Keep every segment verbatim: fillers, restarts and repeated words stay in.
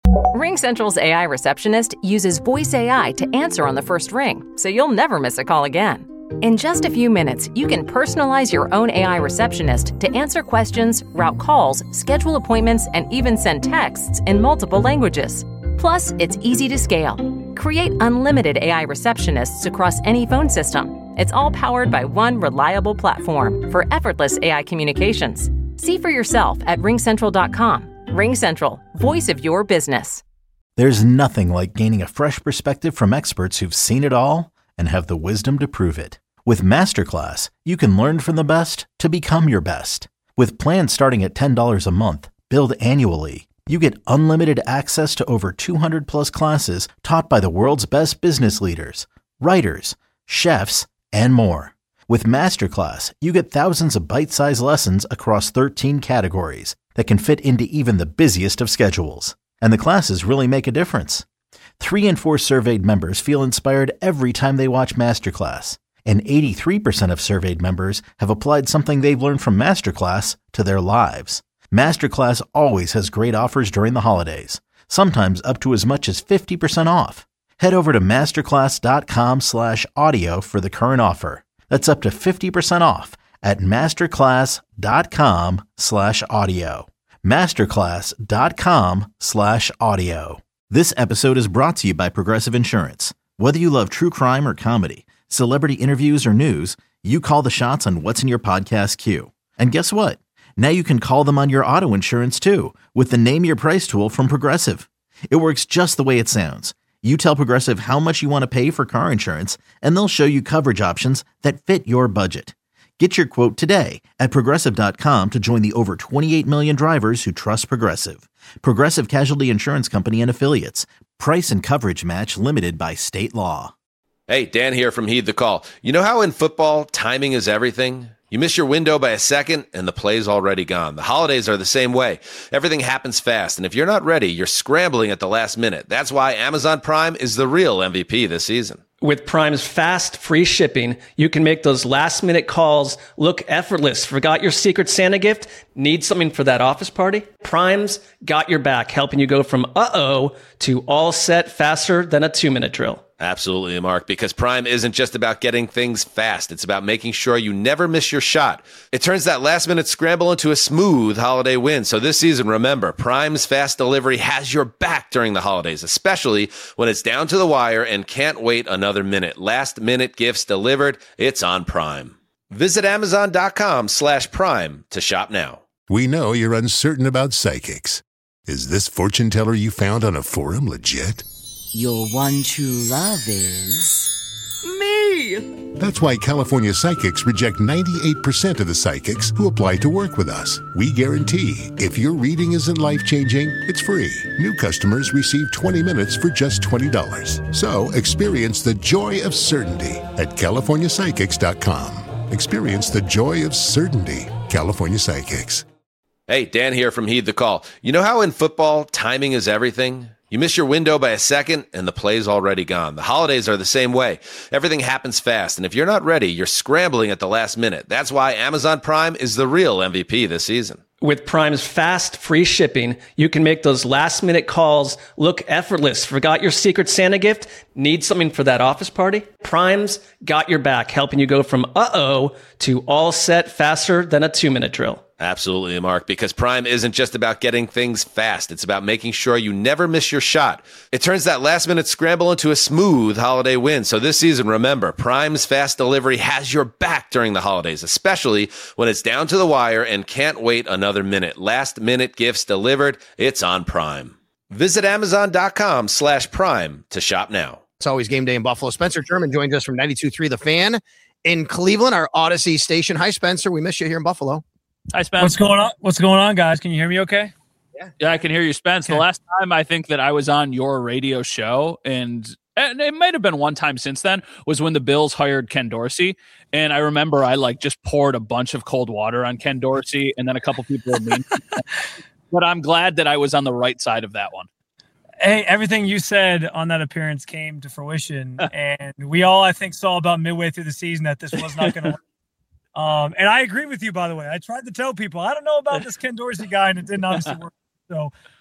RingCentral's A I receptionist uses voice A I to answer on the first ring, so you'll never miss a call again. In just a few minutes, you can personalize your own A I receptionist to answer questions, route calls, schedule appointments, and even send texts in multiple languages. Plus, it's easy to scale. Create unlimited A I receptionists across any phone system. It's all powered by one reliable platform for effortless A I communications. See for yourself at ring central dot com. RingCentral, voice of your business. There's nothing like gaining a fresh perspective from experts who've seen it all and have the wisdom to prove it. With Masterclass, you can learn from the best to become your best. With plans starting at ten dollars a month, billed annually, you get unlimited access to over two hundred plus classes taught by the world's best business leaders, writers, chefs, and more. With Masterclass, you get thousands of bite-sized lessons across thirteen categories that can fit into even the busiest of schedules. And the classes really make a difference. Three in four surveyed members feel inspired every time they watch Masterclass. And eighty-three percent of surveyed members have applied something they've learned from Masterclass to their lives. Masterclass always has great offers during the holidays, sometimes up to as much as fifty percent off. Head over to masterclass.com slash audio for the current offer. That's up to fifty percent off at masterclass.com slash audio. Masterclass.com slash audio. This episode is brought to you by Progressive Insurance. Whether you love true crime or comedy, celebrity interviews or news, you call the shots on what's in your podcast queue. And guess what? Now you can call them on your auto insurance too with the Name Your Price tool from Progressive. It works just the way it sounds. You tell Progressive how much you want to pay for car insurance, and they'll show you coverage options that fit your budget. Get your quote today at progressive dot com to join the over twenty-eight million drivers who trust Progressive. Progressive Casualty Insurance Company and Affiliates. Price and coverage match limited by state law. Hey, Dan here from Heed the Call. You know how in football, timing is everything? You miss your window by a second, and the play's already gone. The holidays are the same way. Everything happens fast, and if you're not ready, you're scrambling at the last minute. That's why Amazon Prime is the real M V P this season. With Prime's fast, free shipping, you can make those last-minute calls look effortless. Forgot your Secret Santa gift? Need something for that office party? Prime's got your back, helping you go from uh-oh to all set faster than a two-minute drill. Absolutely, Mark, because Prime isn't just about getting things fast. It's about making sure you never miss your shot. It turns that last-minute scramble into a smooth holiday win. So this season, remember, Prime's fast delivery has your back during the holidays, especially when it's down to the wire and can't wait another minute. Last-minute gifts delivered. It's on Prime. Visit amazon.com slash prime to shop now. We know you're uncertain about psychics. Is this fortune teller you found on a forum legit? Your one true love is... me! That's why California Psychics reject ninety-eight percent of the psychics who apply to work with us. We guarantee if your reading isn't life-changing, it's free. New customers receive twenty minutes for just twenty dollars. So experience the joy of certainty at california psychics dot com. Experience the joy of certainty. California Psychics. Hey, Dan here from Heed the Call. You know how in football, timing is everything? You miss your window by a second, and the play's already gone. The holidays are the same way. Everything happens fast, and if you're not ready, you're scrambling at the last minute. That's why Amazon Prime is the real M V P this season. With Prime's fast, free shipping, you can make those last-minute calls look effortless. Forgot your Secret Santa gift? Need something for that office party? Prime's got your back, helping you go from uh-oh to all set faster than a two-minute drill. Absolutely, Mark, because Prime isn't just about getting things fast. It's about making sure you never miss your shot. It turns that last-minute scramble into a smooth holiday win. So this season, remember, Prime's fast delivery has your back during the holidays, especially when it's down to the wire and can't wait another minute. Last-minute gifts delivered. It's on Prime. Visit amazon.com slash prime to shop now. It's always game day in Buffalo. Spencer German joins us from ninety-two point three The Fan in Cleveland, our Odyssey station. Hi, Spencer. We miss you here in Buffalo. Hi, Spence. What's going on? What's going on, guys? Can you hear me okay? Yeah, yeah I can hear you, Spence. Okay. The last time I think that I was on your radio show, and, and it might have been one time since then, was when the Bills hired Ken Dorsey. And I remember I like just poured a bunch of cold water on Ken Dorsey, and then a couple people were mean. But I'm glad that I was on the right side of that one. Hey, everything you said on that appearance came to fruition. And we all, I think, saw about midway through the season that this was not going to work. Um, and I agree with you, by the way. I tried to tell people, I don't know about this Ken Dorsey guy, and it didn't obviously work. So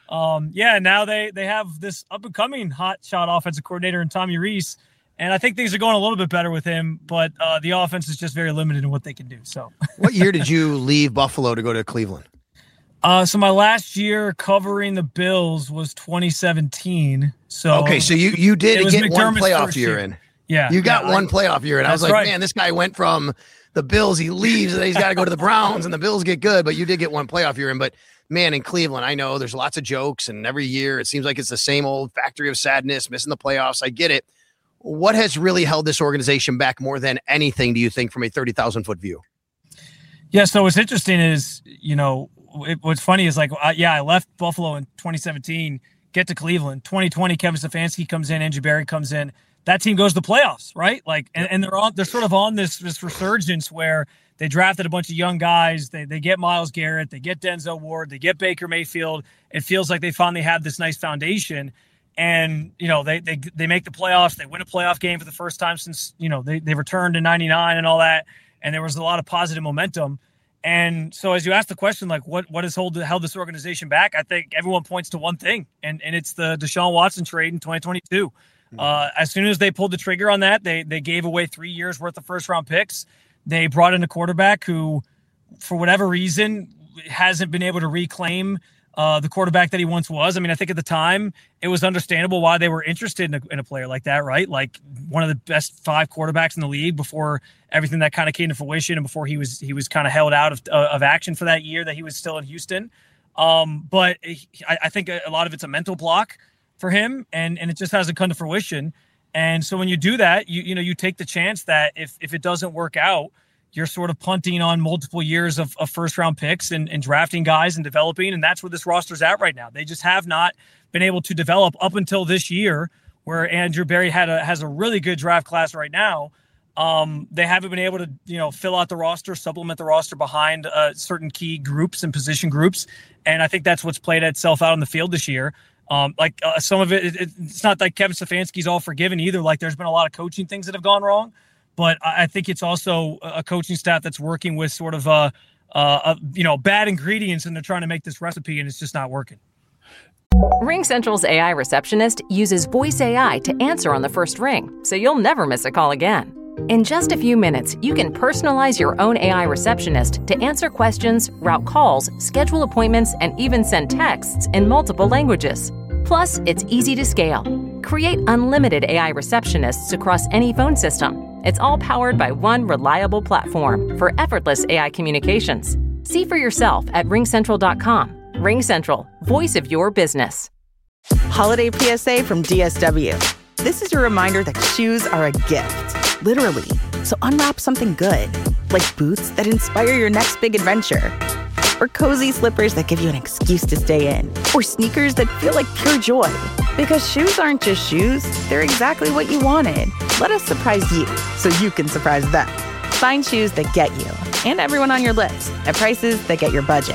Um, yeah, now they they have this up and coming hot shot offensive coordinator in Tommy Rees, and I think things are going a little bit better with him. But uh, the offense is just very limited in what they can do. So, what year did you leave Buffalo to go to Cleveland? Uh, so my last year covering the Bills was twenty seventeen. So okay, so you you did get McDermott's one playoff year, year in. Yeah, you got yeah, one I, playoff year, and I was like, right. man, this guy went from the Bills, he leaves, and then he's got to go to the Browns, and the Bills get good. But you did get one playoff year in. But man, in Cleveland, I know there's lots of jokes, and every year it seems like it's the same old factory of sadness, missing the playoffs. I get it. What has really held this organization back more than anything, do you think, from a thirty thousand foot view? Yeah, so what's interesting is, you know, it, what's funny is like, uh, yeah, I left Buffalo in twenty seventeen, get to Cleveland. twenty twenty, Kevin Stefanski comes in, Andrew Berry comes in. That team goes to the playoffs, right? Like, and, and they're on, they're sort of on this this resurgence where they drafted a bunch of young guys. They they get Myles Garrett, they get Denzel Ward, they get Baker Mayfield. It feels like they finally have this nice foundation. And, you know, they they they make the playoffs. They win a playoff game for the first time since, you know, they, they returned in ninety-nine and all that. And there was a lot of positive momentum. And so as you ask the question, like, what what has hold, held this organization back? I think everyone points to one thing, and, and it's the Deshaun Watson trade in twenty twenty-two. Mm-hmm. Uh, as soon as they pulled the trigger on that, they they gave away three years worth of first-round picks. They brought in a quarterback who, for whatever reason, hasn't been able to reclaim uh, the quarterback that he once was. I mean, I think at the time it was understandable why they were interested in a, in a player like that, right? Like one of the best five quarterbacks in the league before everything that kind of came to fruition and before he was he was kind of held out of uh, of action for that year that he was still in Houston. Um, but he, I, I think a, a lot of it's a mental block for him, and and it just hasn't come to fruition. And so when you do that, you you know you take the chance that if if it doesn't work out, you're sort of punting on multiple years of, of first round picks and, and drafting guys and developing. And that's where this roster's at right now. They just have not been able to develop up until this year, where Andrew Berry had a has a really good draft class right now. Um, they haven't been able to, you know, fill out the roster, supplement the roster behind uh, certain key groups and position groups. And I think that's what's played itself out on the field this year. Um, like uh, some of it, it, it's not like Kevin Stefanski's all forgiven either. Like there's been a lot of coaching things that have gone wrong, but I, I think it's also a coaching staff that's working with sort of, uh, uh, you know, bad ingredients, and they're trying to make this recipe and it's just not working. RingCentral's A I receptionist uses voice A I to answer on the first ring, so you'll never miss a call again. In just a few minutes, you can personalize your own A I receptionist to answer questions, route calls, schedule appointments, and even send texts in multiple languages. Plus, it's easy to scale. Create unlimited A I receptionists across any phone system. It's all powered by one reliable platform for effortless A I communications. See for yourself at ring central dot com. RingCentral, voice of your business. Holiday P S A from D S W. This is your reminder that shoes are a gift, literally. So unwrap something good, like boots that inspire your next big adventure, or cozy slippers that give you an excuse to stay in, or sneakers that feel like pure joy. Because shoes aren't just shoes, they're exactly what you wanted. Let us surprise you so you can surprise them. Find shoes that get you and everyone on your list at prices that get your budget.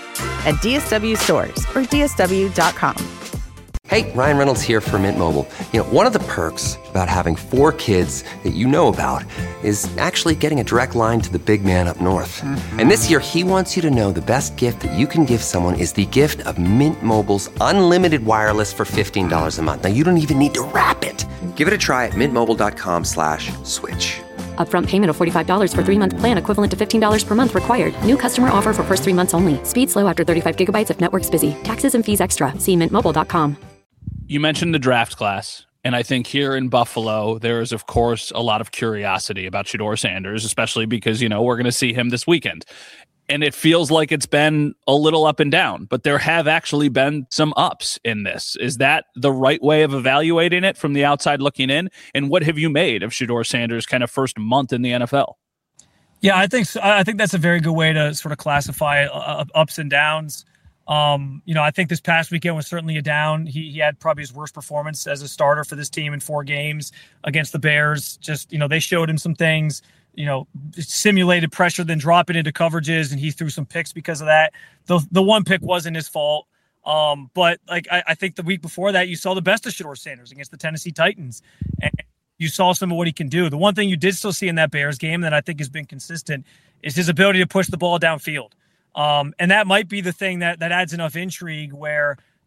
At D S W stores or D S W dot com. Hey, Ryan Reynolds here for Mint Mobile. You know, one of the perks about having four kids that you know about is actually getting a direct line to the big man up north. Mm-hmm. And this year, he wants you to know the best gift that you can give someone is the gift of Mint Mobile's unlimited wireless for fifteen dollars a month. Now, you don't even need to wrap it. Give it a try at mintmobile.com slash switch. Upfront payment of forty-five dollars for three-month plan equivalent to fifteen dollars per month required. New customer offer for first three months only. Speed slow after thirty-five gigabytes if network's busy. Taxes and fees extra. See mint mobile dot com. You mentioned the draft class, and I think here in Buffalo, there is, of course, a lot of curiosity about Shedeur Sanders, especially because, you know, we're going to see him this weekend. And it feels like it's been a little up and down, but there have actually been some ups in this. Is that the right way of evaluating it from the outside looking in? And what have you made of Shedeur Sanders' kind of first month in the N F L? Yeah, I think so. I think that's a very good way to sort of classify uh, ups and downs. Um, you know, I think this past weekend was certainly a down. He, he had probably his worst performance as a starter for this team in four games against the Bears. Just, you know, they showed him some things, you know, simulated pressure, then dropping into coverages, and he threw some picks because of that. The the one pick wasn't his fault. Um, but like I, I think the week before that, you saw the best of Shedeur Sanders against the Tennessee Titans, and you saw some of what he can do. The one thing you did still see in that Bears game that I think has been consistent is his ability to push the ball downfield. Um, and that might be the thing that, that adds enough intrigue where,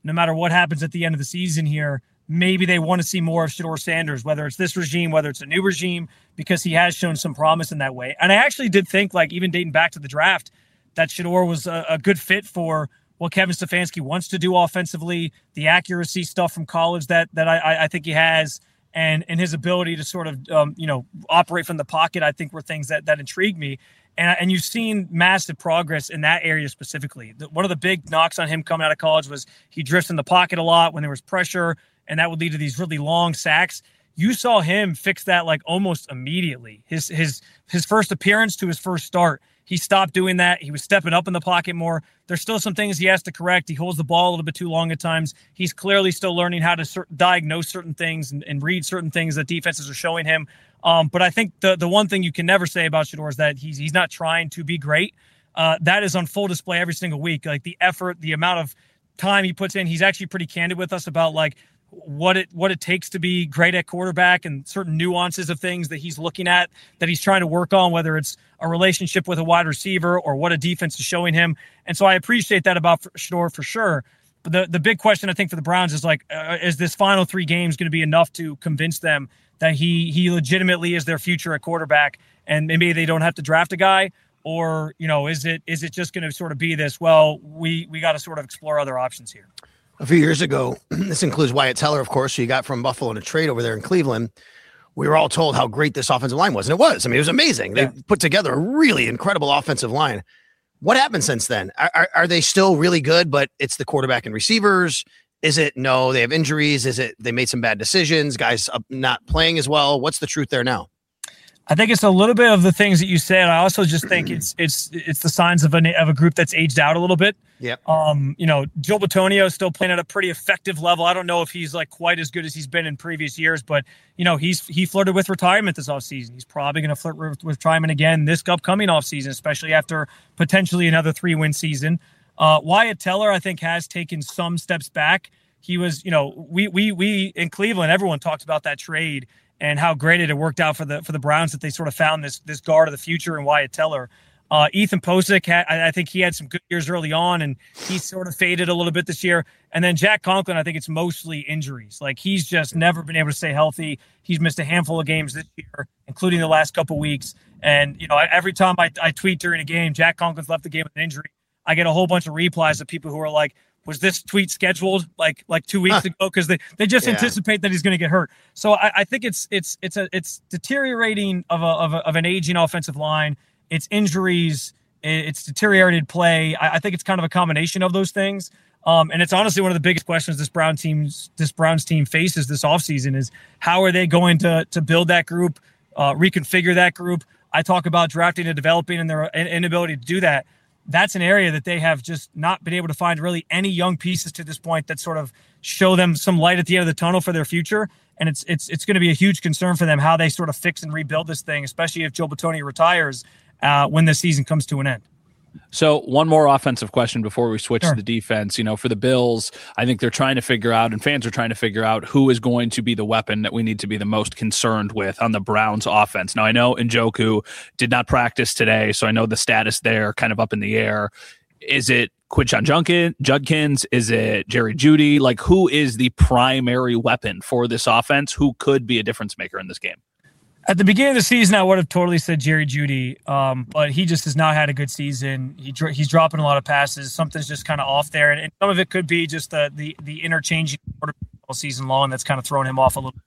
no matter what happens at the end of the season here, maybe they want to see more of Shedeur Sanders, whether it's this regime, whether it's a new regime, because he has shown some promise in that way. And I actually did think, like, even dating back to the draft, that Shedeur was a, a good fit for what Kevin Stefanski wants to do offensively, the accuracy stuff from college that that I, I think he has, and and his ability to sort of um, you know operate from the pocket, I think were things that that intrigued me. And and you've seen massive progress in that area specifically. The, one of the big knocks on him coming out of college was he drifts in the pocket a lot when there was pressure, and that would lead to these really long sacks. You saw him fix that like almost immediately. His his his first appearance to his first start, he stopped doing that. He was stepping up in the pocket more. There's still some things he has to correct. He holds the ball a little bit too long at times. He's clearly still learning how to cer- diagnose certain things and, and read certain things that defenses are showing him. Um, but I think the the one thing you can never say about Shedeur is that he's he's not trying to be great. Uh, that is on full display every single week. Like the effort, the amount of time he puts in. He's actually pretty candid with us about like what it what it takes to be great at quarterback and certain nuances of things that he's looking at, that he's trying to work on, whether it's a relationship with a wide receiver or what a defense is showing him. And so I appreciate that about Shedeur for sure. But the, the big question I think for the Browns is like, uh, is this final three games going to be enough to convince them that he he legitimately is their future at quarterback, and maybe they don't have to draft a guy? Or, you know, is it is it just going to sort of be this, well, we we got to sort of explore other options here? A few years ago, this includes Wyatt Teller, of course, who you got from Buffalo in a trade over there in Cleveland. We were all told how great this offensive line was, and it was. I mean, it was amazing. Yeah. They put together a really incredible offensive line. What happened since then? Are, are, are they still really good, but it's the quarterback and receivers? Is it no, they have injuries? Is it they made some bad decisions, guys not playing as well? What's the truth there now? I think it's a little bit of the things that you said. I also just think it's it's it's the signs of a of a group that's aged out a little bit. Yeah. Um, you know, Joe Bitonio is still playing at a pretty effective level. I don't know if he's like quite as good as he's been in previous years, but you know, he's he flirted with retirement this offseason. He's probably going to flirt with, with retirement again this upcoming offseason, especially after potentially another three-win season. Uh, Wyatt Teller, I think, has taken some steps back. He was, you know, we we we in Cleveland, everyone talked about that trade and how great it had worked out for the for the Browns that they sort of found this this guard of the future in Wyatt Teller. Uh, Ethan Posick, had, I think he had some good years early on, and he sort of faded a little bit this year. And then Jack Conklin, I think it's mostly injuries. Like he's just never been able to stay healthy. He's missed a handful of games this year, including the last couple weeks. And you know, every time I, I tweet during a game, Jack Conklin's left the game with an injury, I get a whole bunch of replies of people who are like, was this tweet scheduled like like two weeks huh. ago? Because they, they just yeah. anticipate that he's going to get hurt. So I, I think it's it's it's a it's deteriorating of a, of a of an aging offensive line. It's injuries. It's deteriorated play. I, I think it's kind of a combination of those things. Um, and it's honestly one of the biggest questions this Brown team's this Browns team faces this offseason is how are they going to to build that group, uh, reconfigure that group. I talk about drafting and developing and their inability to do that. That's an area that they have just not been able to find really any young pieces to this point that sort of show them some light at the end of the tunnel for their future. And it's it's it's going to be a huge concern for them how they sort of fix and rebuild this thing, especially if Joe Bitonio retires uh, when the season comes to an end. So one more offensive question before we switch Sure. to the defense. You know, for the Bills, I think they're trying to figure out, and fans are trying to figure out who is going to be the weapon that we need to be the most concerned with on the Browns offense. Now, I know Njoku did not practice today, so I know the status there kind of up in the air. Is it Quinshon Judkins? Judkins? Is it Jerry Jeudy? Like, who is the primary weapon for this offense? Who could be a difference maker in this game? At the beginning of the season, I would have totally said Jerry Jeudy, um, but he just has not had a good season. He he's dropping a lot of passes. Something's just kind of off there, and, and some of it could be just the the the interchanging all season long that's kind of thrown him off a little.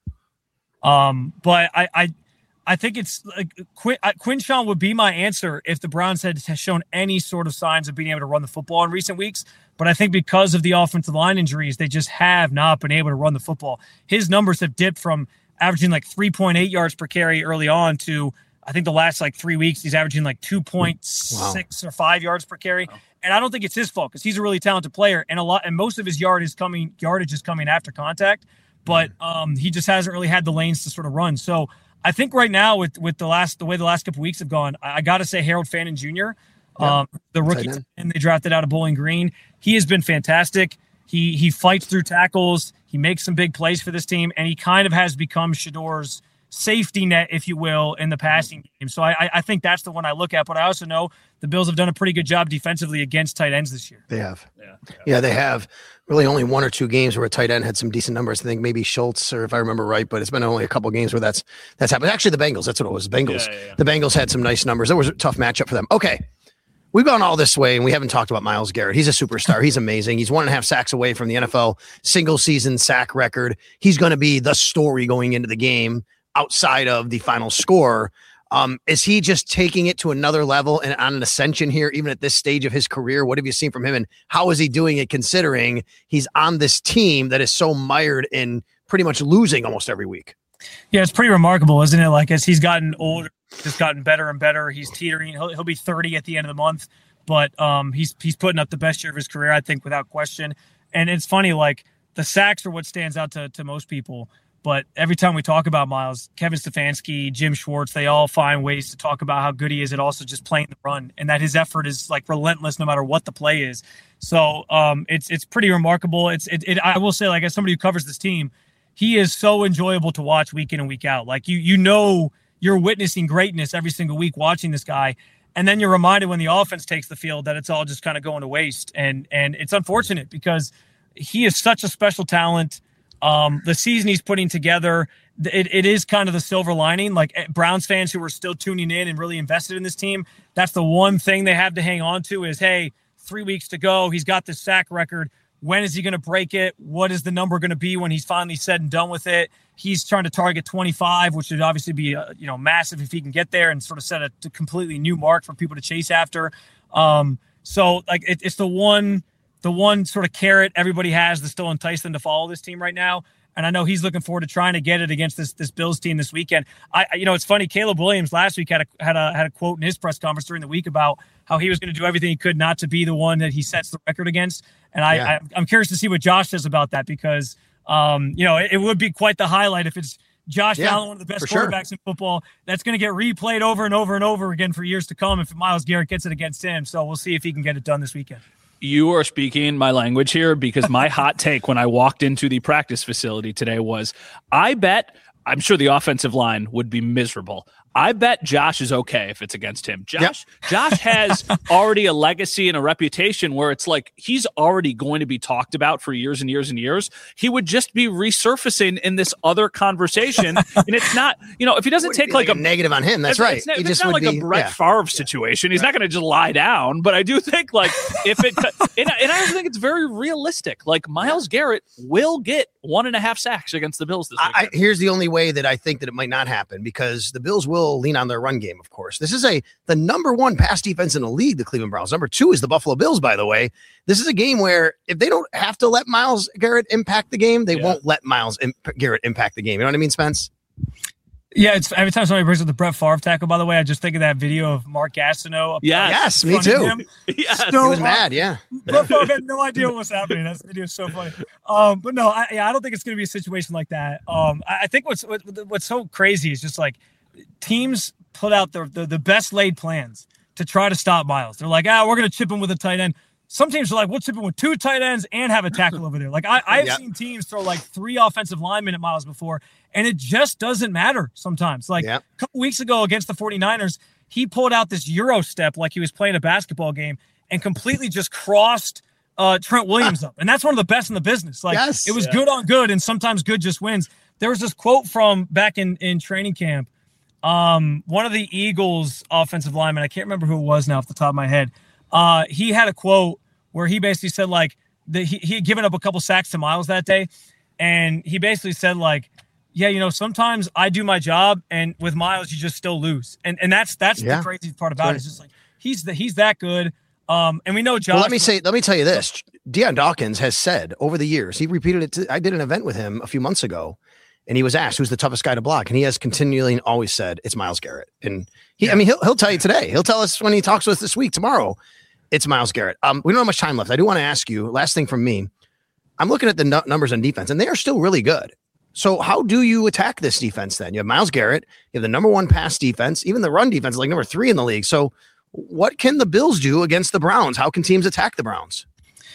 Um, but I I, I think it's like Quin, Quinshon would be my answer if the Browns had, had shown any sort of signs of being able to run the football in recent weeks. But I think because of the offensive line injuries, they just have not been able to run the football. His numbers have dipped from averaging like three point eight yards per carry early on to, I think the last like three weeks, he's averaging like two point six wow. or five yards per carry. Wow. And I don't think it's his fault because he's a really talented player. And a lot, and most of his yard is coming, yardage is coming after contact, but um, he just hasn't really had the lanes to sort of run. So I think right now with, with the last, the way the last couple weeks have gone, I, I got to say Harold Fannin Junior, yeah. um, the rookie, and they drafted out of Bowling Green. He has been fantastic. He he fights through tackles. He makes some big plays for this team, and he kind of has become Shedeur's safety net, if you will, in the passing game. So I, I think that's the one I look at. But I also know the Bills have done a pretty good job defensively against tight ends this year. They have. Yeah, yeah. yeah they have. Really only one or two games where a tight end had some decent numbers. I think maybe Schultz, or if I remember right, but it's been only a couple games where that's that's happened. Actually, the Bengals, that's what it was. The Bengals. Yeah, yeah, yeah. The Bengals had some nice numbers. That was a tough matchup for them. Okay. We've gone all this way, and we haven't talked about Myles Garrett. He's a superstar. He's amazing. He's one and a half sacks away from the N F L single season sack record. He's going to be the story going into the game outside of the final score. Um, is he just taking it to another level and on an ascension here, even at this stage of his career? What have you seen from him, and how is he doing it considering he's on this team that is so mired in pretty much losing almost every week? Yeah, it's pretty remarkable, isn't it? Like, as he's gotten older, just gotten better and better. He's teetering. He'll, he'll be thirty at the end of the month, but um, he's he's putting up the best year of his career, I think, without question. And it's funny, like, the sacks are what stands out to, to most people. But every time we talk about Myles, Kevin Stefanski, Jim Schwartz, they all find ways to talk about how good he is at also just playing the run, and that his effort is like relentless no matter what the play is. So um, it's it's pretty remarkable. It's it, it I will say, like, as somebody who covers this team, he is so enjoyable to watch week in and week out. Like, you you know you're witnessing greatness every single week watching this guy, and then you're reminded when the offense takes the field that it's all just kind of going to waste. And and it's unfortunate because he is such a special talent. Um, the season he's putting together, it, it is kind of the silver lining. Like, Browns fans who are still tuning in and really invested in this team, that's the one thing they have to hang on to is, hey, three weeks to go. He's got this sack record. When is he going to break it? What is the number going to be when he's finally said and done with it? He's trying to target twenty-five, which would obviously be uh, you know massive if he can get there and sort of set a, a completely new mark for people to chase after. Um, so like it, it's the one. The one sort of carrot everybody has to still entice them to follow this team right now. And I know he's looking forward to trying to get it against this this Bills team this weekend. I, you know, it's funny. Caleb Williams last week had a had a had a quote in his press conference during the week about how he was going to do everything he could not to be the one that he sets the record against. And I, yeah. I I'm curious to see what Josh says about that because um you know it, it would be quite the highlight if it's Josh yeah, Allen, one of the best quarterbacks sure. in football. That's going to get replayed over and over and over again for years to come if Myles Garrett gets it against him. So we'll see if he can get it done this weekend. You are speaking my language here because my hot take when I walked into the practice facility today was, I bet, I'm sure the offensive line would be miserable. I bet Josh is okay if it's against him. Josh, yep. Josh has already a legacy and a reputation where it's like he's already going to be talked about for years and years and years. He would just be resurfacing in this other conversation. And it's not, you know, if he doesn't take like, like a, a negative on him, that's it's, right. It's, it's, he it's just not would like be, a Brett yeah. Favre situation. He's right. not going to just lie down. But I do think like if it, and, and I also think it's very realistic. Like Myles Garrett will get one and a half sacks against the Bills this week. I, here's the only way that I think that it might not happen because the Bills will lean on their run game. Of course, this is a the number one pass defense in the league, the Cleveland Browns. Number two is the Buffalo Bills, by the way. This is a game where if they don't have to let Myles Garrett impact the game, they yeah. won't let Myles imp- Garrett impact the game. You know what I mean, Spence? Yeah, it's every time somebody brings up the Brett Favre tackle, by the way, I just think of that video of Mark Gastineau. Yes, yes me too. Yes. So, he was mad, yeah. Brett Favre had no idea what was happening. That video is so funny. Um, but no, I, I don't think it's going to be a situation like that. Um, I, I think what's what, what's so crazy is just like teams put out the, the the best laid plans to try to stop Myles. They're like, ah, we're going to chip him with a tight end. Some teams are like, we'll chip him with two tight ends and have a tackle over there. Like I, I've yep. seen teams throw like three offensive linemen at Myles before, and it just doesn't matter sometimes. Like yep. a couple weeks ago against the 49ers, he pulled out this Euro step like he was playing a basketball game and completely just crossed uh, Trent Williams up. And that's one of the best in the business. Like yes. it was yeah. good on good, and sometimes good just wins. There was this quote from back in, in training camp. Um, one of the Eagles offensive linemen, I can't remember who it was now off the top of my head. Uh, he had a quote where he basically said like the, he, he had given up a couple sacks to Myles that day. And he basically said like, yeah, you know, sometimes I do my job and with Myles, you just still lose. And, and that's, that's yeah. the crazy part about right. it. It's just like, he's the, he's that good. Um, and we know Josh. Well, let me say, let me tell you this. Deion Dawkins has said over the years, he repeated it. To, I did an event with him a few months ago. And he was asked, who's the toughest guy to block? And he has continually always said, it's Myles Garrett. And he, yeah. I mean, he'll, he'll tell you today. He'll tell us when he talks with us this week, tomorrow, it's Myles Garrett. Um, we don't have much time left. I do want to ask you, last thing from me. I'm looking at the n- numbers on defense, and they are still really good. So how do you attack this defense then? You have Myles Garrett. You have the number one pass defense. Even the run defense is like number three in the league. So what can the Bills do against the Browns? How can teams attack the Browns?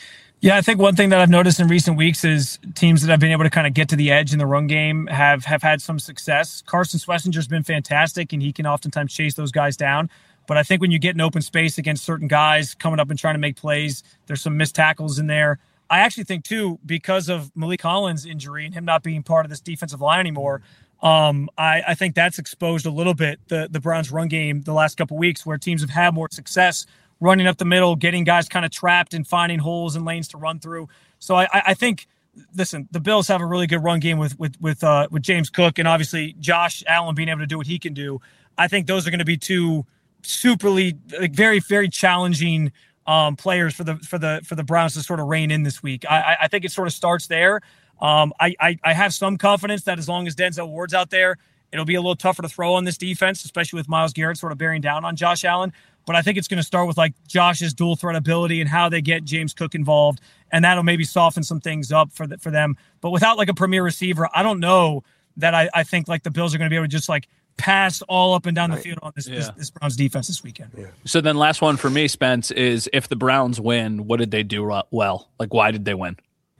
Yeah, I think one thing that I've noticed in recent weeks is teams that have been able to kind of get to the edge in the run game have have had some success. Carson Schwarzenegger's been fantastic, and he can oftentimes chase those guys down. But I think when you get in open space against certain guys coming up and trying to make plays, there's some missed tackles in there. I actually think, too, because of Malik Collins' injury and him not being part of this defensive line anymore, um, I, I think that's exposed a little bit the, the Browns' run game the last couple of weeks, where teams have had more success running up the middle, getting guys kind of trapped and finding holes and lanes to run through. So I, I think, listen, the Bills have a really good run game with with with uh, with James Cook and obviously Josh Allen being able to do what he can do. I think those are going to be two superly, like, very, very challenging um, players for the for the for the Browns to sort of rein in this week. I, I think it sort of starts there. Um, I, I I have some confidence that as long as Denzel Ward's out there, it'll be a little tougher to throw on this defense, especially with Myles Garrett sort of bearing down on Josh Allen. But I think it's going to start with like Josh's dual threat ability and how they get James Cook involved, and that'll maybe soften some things up for the, for them. But without like a premier receiver, I don't know that I, I think like the Bills are going to be able to just like pass all up and down the field on this, yeah. this this Browns defense this weekend. Yeah. So then last one for me, Spence, is if the Browns win, what did they do well? Like, why did they win?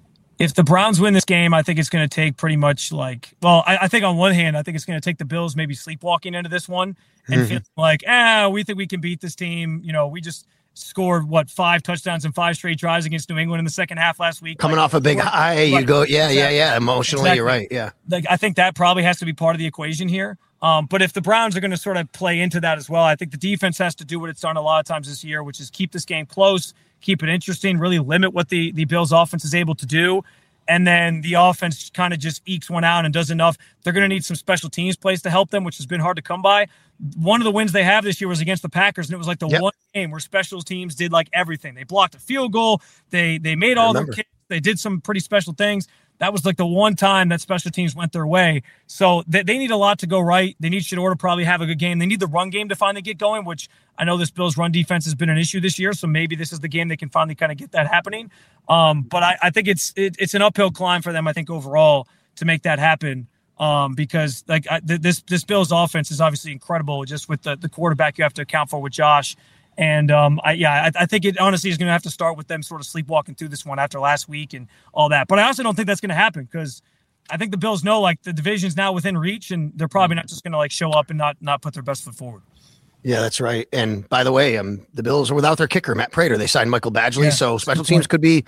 If the Browns win this game, I think it's going to take pretty much like, well, I, I think on one hand, I think it's going to take the Bills maybe sleepwalking into this one and mm-hmm. feeling like, ah, we think we can beat this team. You know, we just scored, what, five touchdowns and five straight drives against New England in the second half last week. Coming like, off a big high, you right. go, yeah, exactly. yeah, yeah. Emotionally, exactly. You're right, yeah. Like, I think that probably has to be part of the equation here. Um, but if the Browns are going to sort of play into that as well, I think the defense has to do what it's done a lot of times this year, which is keep this game close, keep it interesting, really limit what the, the Bills offense is able to do. And then the offense kind of just ekes one out and does enough. They're going to need some special teams plays to help them, which has been hard to come by. One of the wins they have this year was against the Packers, and it was like the yep. one game where special teams did like everything. They blocked a field goal. They they made all their kicks. They did some pretty special things. That was like the one time that special teams went their way. So they, they need a lot to go right. They need Shedeur to probably have a good game. They need the run game to finally get going, which I know this Bills run defense has been an issue this year. So maybe this is the game they can finally kind of get that happening. Um, but I, I think it's it, it's an uphill climb for them, I think, overall to make that happen. Um, because like I, th- this this Bills offense is obviously incredible just with the, the quarterback you have to account for with Josh. And um, I, yeah, I, I think it honestly is going to have to start with them sort of sleepwalking through this one after last week and all that. But I also don't think that's going to happen because I think the Bills know like the division's now within reach, and they're probably not just going to like show up and not not put their best foot forward. Yeah, that's right. And by the way, um, the Bills are without their kicker, Matt Prater. They signed Michael Badgley, yeah, so special teams could be,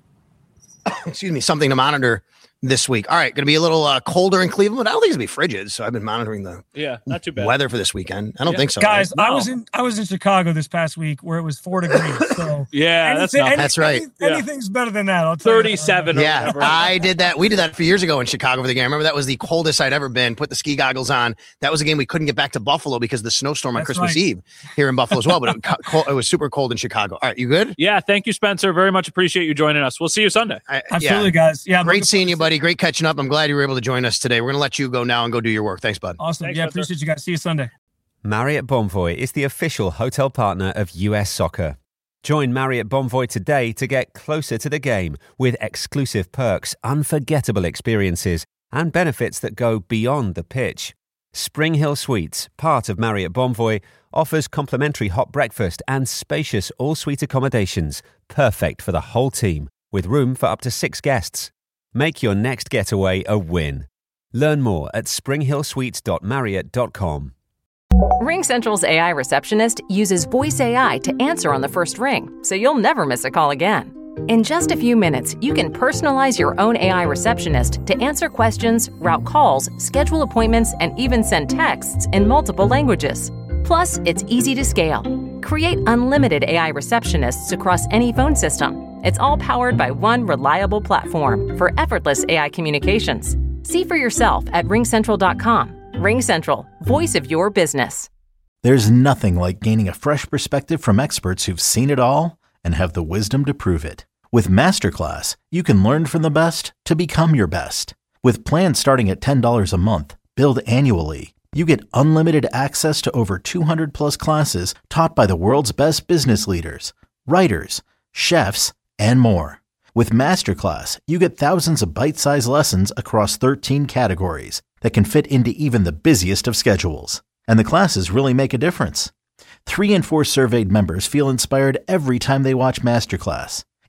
excuse me, something to monitor this week. All right, going to be a little uh, colder in Cleveland. I don't think it's going to be frigid, so I've been monitoring the yeah, not too bad weather for this weekend. I don't yeah. think so. Guys, right? I no. was in I was in Chicago this past week where it was four degrees. So yeah, anything, that's not, any, that's right. Any, anything's yeah. better than that. I'll tell thirty-seven. You yeah, I did that. We did that a few years ago in Chicago for the game. I remember that was the coldest I'd ever been. Put the ski goggles on. That was a game we couldn't get back to Buffalo because of the snowstorm on that's Christmas right. Eve here in Buffalo as well. But it, co- it was super cold in Chicago. All right, you good? Yeah, thank you, Spencer. Very much appreciate you joining us. We'll see you Sunday. I, Absolutely, yeah. guys. Yeah, great seeing you, buddy. Great catching up. I'm glad you were able to join us today. We're going to let you go now and go do your work. Thanks, bud. Awesome. Thanks, yeah, Spencer. appreciate you guys. See you Sunday. Marriott Bonvoy is the official hotel partner of U S Soccer. Join Marriott Bonvoy today to get closer to the game with exclusive perks, unforgettable experiences, and benefits that go beyond the pitch. Spring Hill Suites, part of Marriott Bonvoy, offers complimentary hot breakfast and spacious all-suite accommodations, perfect for the whole team, with room for up to six guests. Make your next getaway a win. Learn more at spring hill suites dot marriott dot com. RingCentral's A I receptionist uses voice A I to answer on the first ring, so you'll never miss a call again. In just a few minutes, you can personalize your own A I receptionist to answer questions, route calls, schedule appointments, and even send texts in multiple languages. Plus, it's easy to scale. Create unlimited A I receptionists across any phone system. It's all powered by one reliable platform for effortless A I communications. See for yourself at ring central dot com. RingCentral, voice of your business. There's nothing like gaining a fresh perspective from experts who've seen it all and have the wisdom to prove it. With Masterclass, you can learn from the best to become your best. With plans starting at ten dollars a month, billed annually, you get unlimited access to over two hundred plus classes taught by the world's best business leaders, writers, chefs, and more. With Masterclass, you get thousands of bite-sized lessons across thirteen categories that can fit into even the busiest of schedules. And the classes really make a difference. Three in four surveyed members feel inspired every time they watch Masterclass.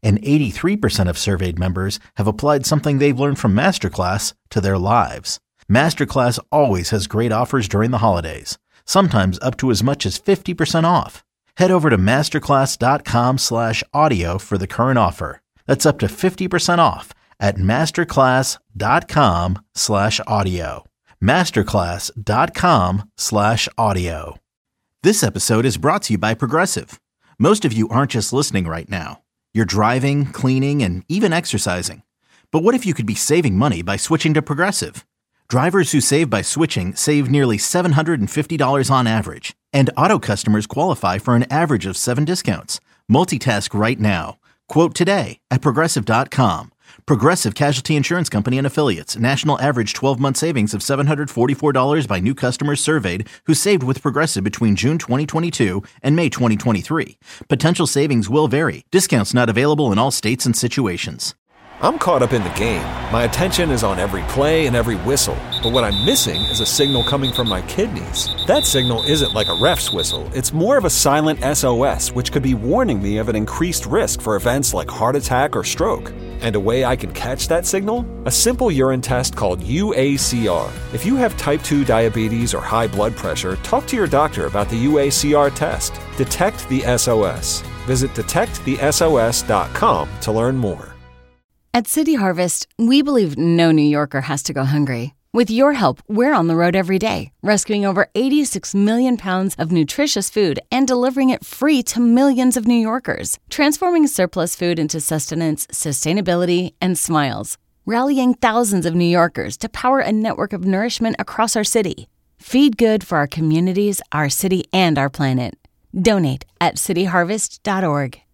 And eighty-three percent of surveyed members have applied something they've learned from Masterclass to their lives. Masterclass always has great offers during the holidays, sometimes up to as much as fifty percent off. Head over to masterclass.com slash audio for the current offer. That's up to fifty percent off at masterclass.com slash audio. masterclass.com slash audio. This episode is brought to you by Progressive. Most of you aren't just listening right now. You're driving, cleaning, and even exercising. But what if you could be saving money by switching to Progressive? Drivers who save by switching save nearly seven hundred fifty dollars on average. And auto customers qualify for an average of seven discounts. Multitask right now. Quote today at Progressive dot com. Progressive Casualty Insurance Company and Affiliates. National average twelve-month savings of seven hundred forty-four dollars by new customers surveyed who saved with Progressive between June twenty twenty-two and May twenty twenty-three. Potential savings will vary. Discounts not available in all states and situations. I'm caught up in the game. My attention is on every play and every whistle. But what I'm missing is a signal coming from my kidneys. That signal isn't like a ref's whistle. It's more of a silent S O S, which could be warning me of an increased risk for events like heart attack or stroke. And a way I can catch that signal? A simple urine test called U A C R. If you have type two diabetes or high blood pressure, talk to your doctor about the U A C R test. Detect the S O S. Visit detect the S O S dot com to learn more. At City Harvest, we believe no New Yorker has to go hungry. With your help, we're on the road every day, rescuing over eighty-six million pounds of nutritious food and delivering it free to millions of New Yorkers, transforming surplus food into sustenance, sustainability, and smiles, rallying thousands of New Yorkers to power a network of nourishment across our city. Feed good for our communities, our city, and our planet. Donate at city harvest dot org.